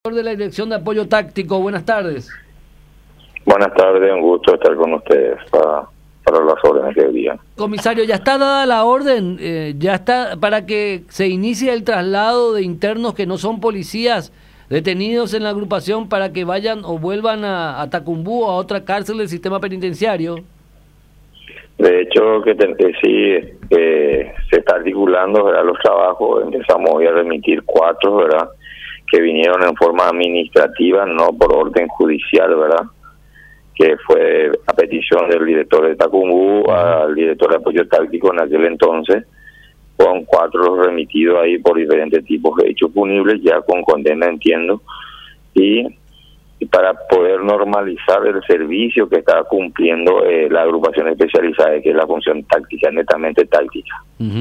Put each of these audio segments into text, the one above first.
De la Dirección de Apoyo Táctico, buenas tardes. Buenas tardes, un gusto estar con ustedes para las órdenes que digan. Comisario, ¿ya está dada la orden? ¿Ya está para que se inicie el traslado de internos que no son policías detenidos en la agrupación para que vayan o vuelvan a Tacumbú o a otra cárcel del sistema penitenciario? De hecho, sí, se está articulando, ¿verdad?, los trabajos. Empezamos hoy a remitir 4, ¿verdad?, que vinieron en forma administrativa, no por orden judicial, ¿verdad?, que fue a petición del director de Tacumbú, al director de apoyo táctico en aquel entonces, con 4 remitidos ahí por diferentes tipos de hechos punibles, ya con condena, entiendo, y para poder normalizar el servicio que está cumpliendo la agrupación especializada, que es la función táctica, netamente táctica.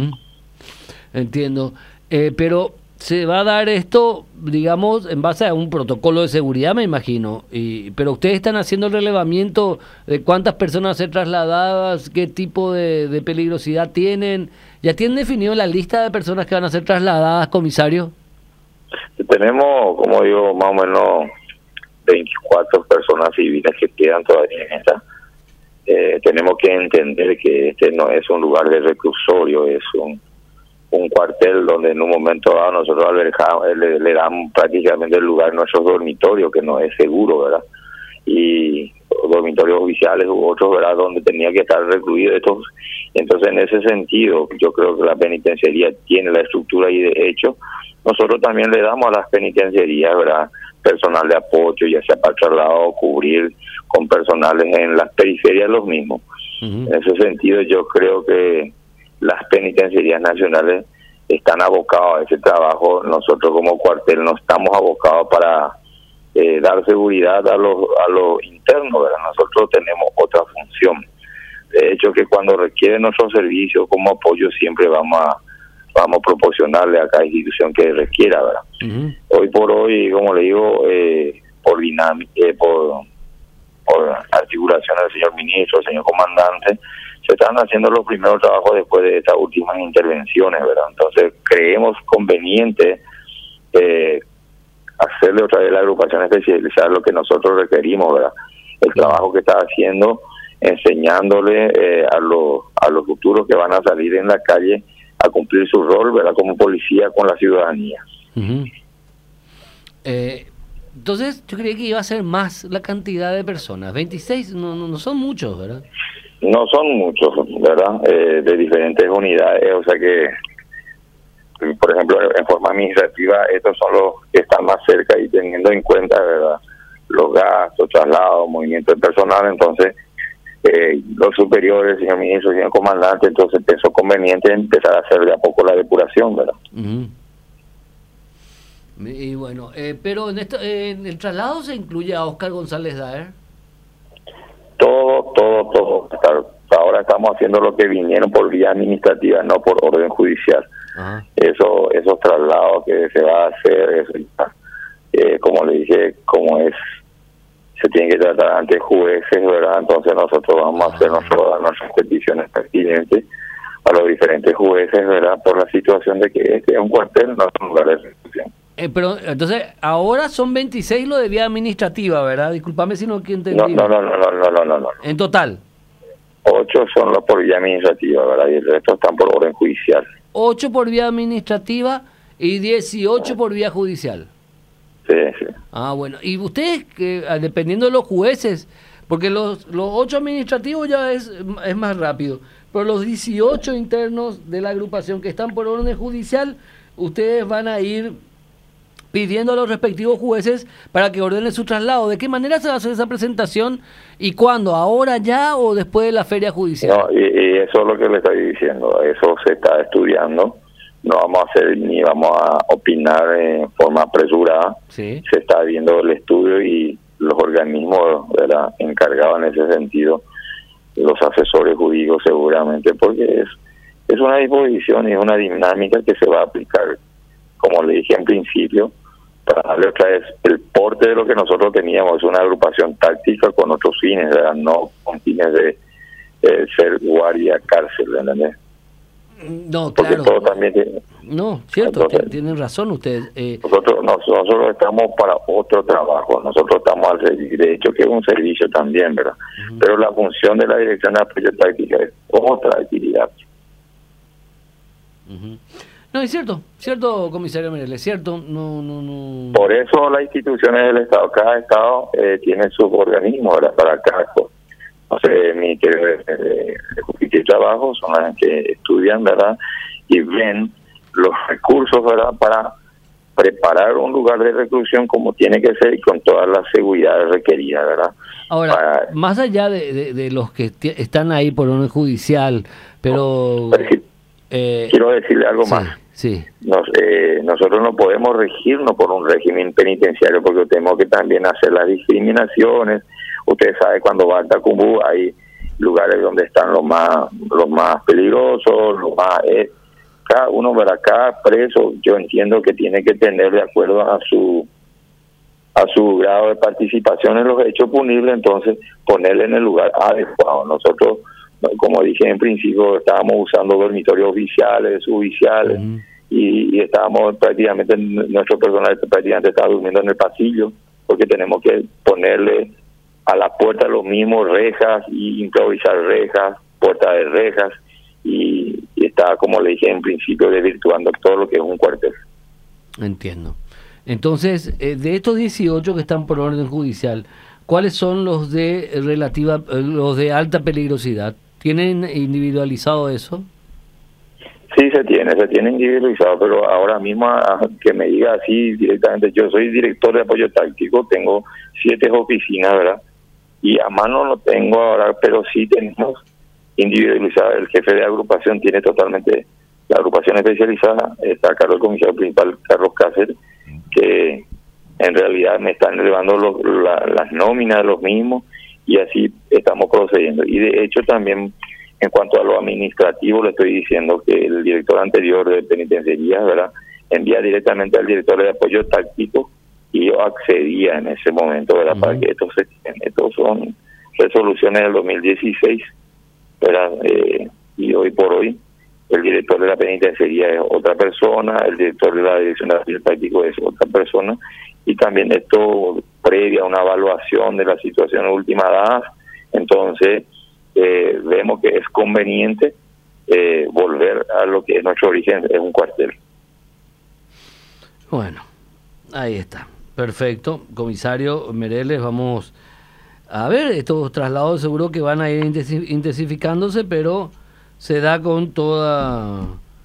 Entiendo, pero se va a dar esto, digamos, en base a un protocolo de seguridad, me imagino, pero ustedes están haciendo el relevamiento de cuántas personas ser trasladadas, qué tipo de peligrosidad tienen. ¿Ya tienen definido la lista de personas que van a ser trasladadas, comisario? Tenemos, como digo, más o menos 24 personas civiles que quedan todavía en esta. Tenemos que entender que este no es un lugar de reclusorio, es un cuartel donde en un momento dado nosotros le damos prácticamente el lugar a nuestros dormitorios, que no es seguro, ¿verdad? Y dormitorios oficiales u otros, ¿verdad?, donde tenía que estar recluidos estos. Entonces, en ese sentido, yo creo que la penitenciaría tiene la estructura y de hecho, nosotros también le damos a las penitenciarías, ¿verdad?, personal de apoyo, ya sea para traslado o cubrir con personales en las periferias los mismos. En ese sentido, yo creo que las penitenciarías nacionales están abocados a ese trabajo. Nosotros como cuartel no estamos abocados para dar seguridad a los internos, ¿verdad? Nosotros tenemos otra función. De hecho, que cuando requieren nuestro servicio como apoyo siempre vamos a proporcionarle a cada institución que requiera, ¿verdad? Hoy por hoy, como le digo, por articulación del señor ministro, del señor comandante, se están haciendo los primeros trabajos después de estas últimas intervenciones, ¿verdad? Entonces creemos conveniente hacerle otra vez la agrupación especializada lo que nosotros requerimos, ¿verdad? El trabajo que está haciendo, enseñándole a los futuros que van a salir en la calle a cumplir su rol, ¿verdad?, como policía con la ciudadanía. Entonces yo creía que iba a ser más la cantidad de personas. 26 no son muchos, ¿verdad? No son muchos, ¿verdad?, de diferentes unidades, o sea que, por ejemplo, en forma administrativa, estos son los que están más cerca y teniendo en cuenta, ¿verdad?, los gastos, traslados, movimiento de personal. Entonces, los superiores, señor ministro, señor comandante, entonces pensó conveniente empezar a hacer de a poco la depuración, ¿verdad? Y bueno, pero en el traslado se incluye a Oscar González Daer. Todo. Ahora estamos haciendo lo que vinieron por vía administrativa, no por orden judicial. Esos traslados que se va a hacer, como le dije, se tiene que tratar ante jueces, ¿verdad? Entonces nosotros vamos a hacer nuestras peticiones pertinentes a los diferentes jueces, ¿verdad?, por la situación de que este es un cuartel, no es un lugar de ejecución. Pero entonces ahora son 26 lo de vía administrativa, ¿verdad? Discúlpame si no entendí. No. En total 8 son los por vía administrativa, ¿verdad?, y el resto están por orden judicial. 8 por vía administrativa y 18 por vía judicial. Sí. Ah, bueno. Y ustedes, que dependiendo de los jueces, porque los 8 administrativos ya es más rápido, pero los 18 internos de la agrupación que están por orden judicial, ustedes van a ir pidiendo a los respectivos jueces para que ordenen su traslado. ¿De qué manera se va a hacer esa presentación y cuándo? ¿Ahora ya o después de la feria judicial? No, y eso es lo que le estoy diciendo, eso se está estudiando. No vamos a hacer ni vamos a opinar en forma apresurada. Sí. Se está viendo el estudio y los organismos, ¿verdad?, encargados en ese sentido, los asesores jurídicos seguramente, porque es una disposición y es una dinámica que se va a aplicar, como le dije en principio, para darle otra vez el porte de lo que nosotros teníamos. Es una agrupación táctica con otros fines, ¿verdad?, no con fines de ser guardia cárcel, ¿entendés? No, porque claro. todo también tiene... No, cierto, Entonces, tienen razón ustedes. nosotros estamos para otro trabajo, nosotros estamos al servicio, de hecho que es un servicio también, ¿verdad? Pero la función de la Dirección de Apoyo Táctico es otra actividad. No, es cierto, comisario Merel, es cierto, no. Por eso las instituciones del Estado, cada Estado tiene sus organismos, ¿verdad? Para cada cosa. Entonces, el Ministerio de Justicia y Trabajo son las que estudian, ¿verdad? Y ven los recursos, ¿verdad? Para preparar un lugar de reclusión como tiene que ser y con todas las seguridades requeridas, ¿verdad? Ahora, más allá de los que están ahí por orden judicial, pero... quiero decirle algo más. Sí. Nosotros no podemos regirnos por un régimen penitenciario porque tenemos que también hacer las discriminaciones. Usted sabe, cuando va a Tacumbú hay lugares donde están los más peligrosos, los más... cada uno, ¿verdad? Cada preso, yo entiendo que tiene que tener, de acuerdo a su grado de participación en los hechos punibles, entonces ponerle en el lugar adecuado. Nosotros, como dije en principio, estábamos usando dormitorios oficiales, suboficiales, y estábamos prácticamente, nuestro personal prácticamente estaba durmiendo en el pasillo, porque tenemos que ponerle a la puerta los mismos rejas y improvisar rejas, puertas de rejas, y está, como le dije en principio, desvirtuando todo lo que es un cuartel. Entiendo. Entonces, de estos 18 que están por orden judicial, ¿cuáles son los los de alta peligrosidad? ¿Tienen individualizado eso? Sí, se tiene individualizado, pero ahora mismo que me diga así directamente, yo soy director de apoyo táctico, tengo 7 oficinas, ¿verdad? Y a mano no tengo ahora, pero sí tenemos individualizado. El jefe de agrupación tiene totalmente la agrupación especializada, está a cargo del comisario principal Carlos Cáceres, que en realidad me están elevando las nóminas de los mismos, y así estamos procediendo. Y de hecho también en cuanto a lo administrativo le estoy diciendo que el director anterior de penitenciaría, ¿verdad?, envía directamente al director de apoyo táctico, y yo accedía en ese momento, ¿verdad?, para que estos son resoluciones del 2016, ¿verdad? Y hoy por hoy el director de la penitenciaría es otra persona, el director de la dirección de apoyo táctico es otra persona, y también esto previa a una evaluación de la situación última dada. Entonces vemos que es conveniente volver a lo que es nuestro origen, es un cuartel. Bueno, ahí está, perfecto. Comisario Mereles, vamos a ver, estos traslados seguro que van a ir intensificándose, pero se da con toda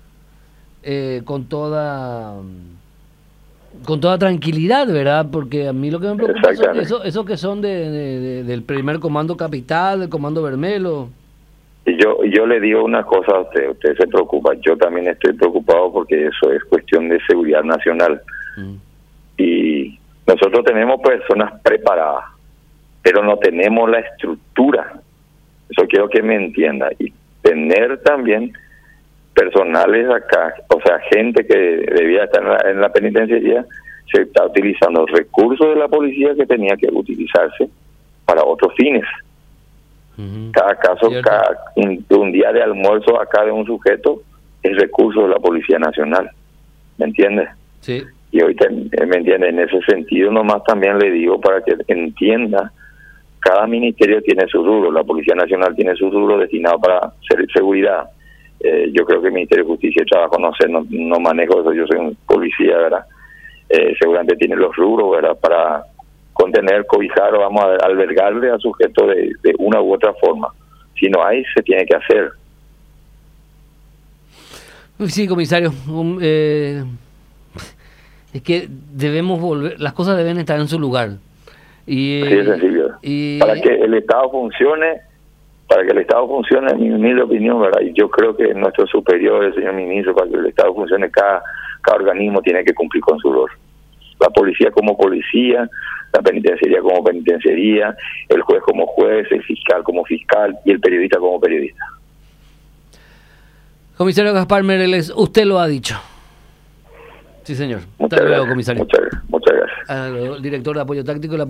tranquilidad, ¿verdad? Porque a mí lo que me preocupa son esos que son del primer comando capital, del comando Bermelo. Y yo le digo una cosa a usted se preocupa, yo también estoy preocupado porque eso es cuestión de seguridad nacional. Y nosotros tenemos personas preparadas, pero no tenemos la estructura. Eso quiero que me entienda. Y tener también personales acá, o sea, gente que debía estar en la penitenciaría, se está utilizando recursos de la policía que tenía que utilizarse para otros fines. Cada caso, un día de almuerzo acá de un sujeto es recurso de la Policía Nacional, ¿me entiendes? Sí. Y hoy me entiende, en ese sentido nomás también le digo para que entienda, cada ministerio tiene su rubro, la Policía Nacional tiene su rubro destinado para seguridad. Yo creo que el Ministerio de Justicia y Trabajo, no sé, no manejo eso, yo soy un policía, ¿verdad? Seguramente tiene los rubros, ¿verdad? Para contener, cobijar o vamos a albergarle a sujetos de una u otra forma. Si no hay, se tiene que hacer. Sí, comisario. Es que debemos volver, las cosas deben estar en su lugar. Así de sencillo. Para que el Estado funcione, en mi humilde opinión, ¿verdad? Y yo creo que nuestros superiores, señor ministro, para que el Estado funcione, cada organismo tiene que cumplir con su rol. La policía como policía, la penitenciaría como penitenciaría, el juez como juez, el fiscal como fiscal y el periodista como periodista. Comisario Gaspar Mereles, usted lo ha dicho. Sí, señor. Hasta luego, comisario. Muchas gracias. Al director de apoyo táctico.